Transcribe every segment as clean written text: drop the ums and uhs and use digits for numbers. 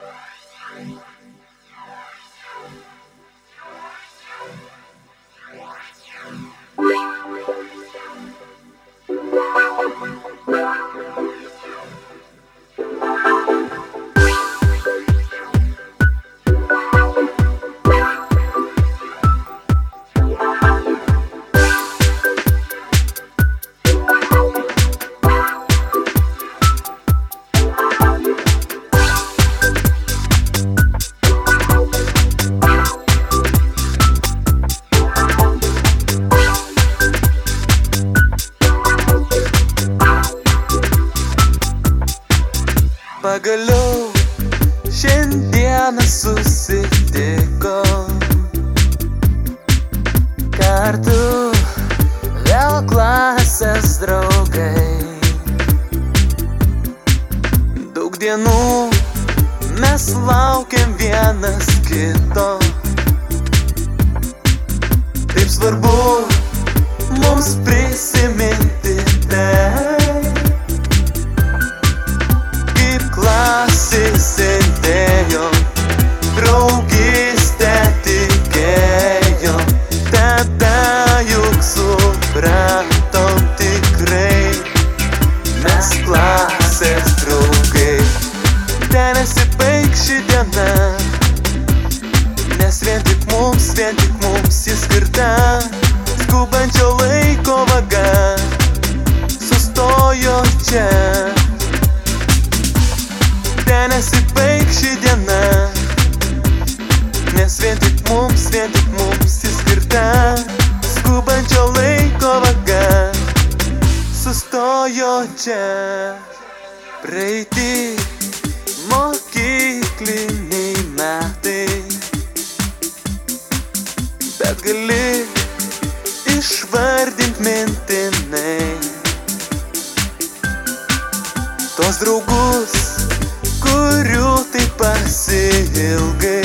Pagaliau šiandieną susitikom kartu, vėl klasės draugai. Daug dienų mes laukiam vienas kito. Taip svarbu mums prisiminti tai, klasėj sėdėjom, draugystę tikėjom, tada juk supratom tikrai, mes klasės draugai. Ten nesibaigs ši diena, nes vien tik mums jis skirta. Skubančio laiko vaga sustojo čia. Ten nesibaigs ši diena, nes vien tik mums jis skirta. Skubančio laiko vaga sustojo čia. Praeiti mokykliniai metai, bet gali išvardint mintinai tos draugus, kurių taip pasiilgai.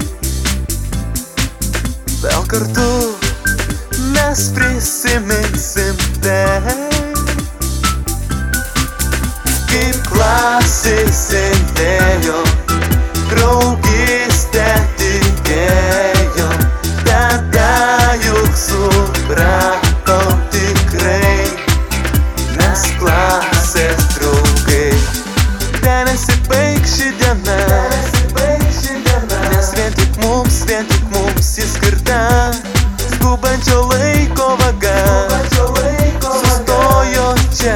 Vėl kartu mes prisiminsim tai, kaip klasėj sėdėjom, draugystę tikėjom, tada juk supratom tikrai, mes klasės draugai. Ten nesibaigs ši diena, nes vien tik mums jis skirta. Skubančio laiko vaga sustojo čia.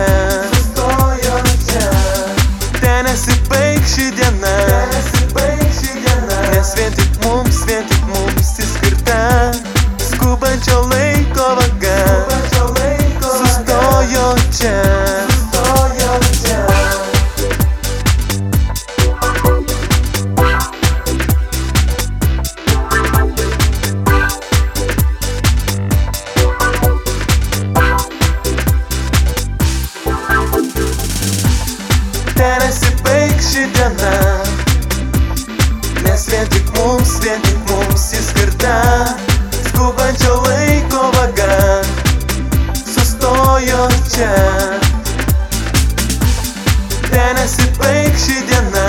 Ten nesibaigs ši diena, nes vien tik mums jis skirta. Skubančio laiko vaga sustojo čia. Ten nesibaigs ši diena, nes vien tik mums jis skirta. Skubančio laiko vaga sustojo čia. Ten nesibaigs ši diena,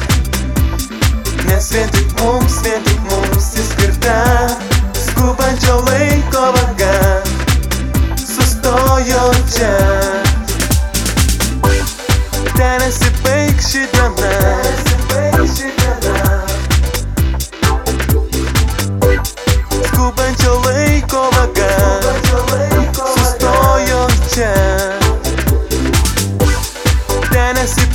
nes vien tik mums jis skirta. Skubančio laiko vaga sustojo čia. Ten nesibaigs ši diena, skubančio laiko vaga sustojo čia. Ten nesibaigs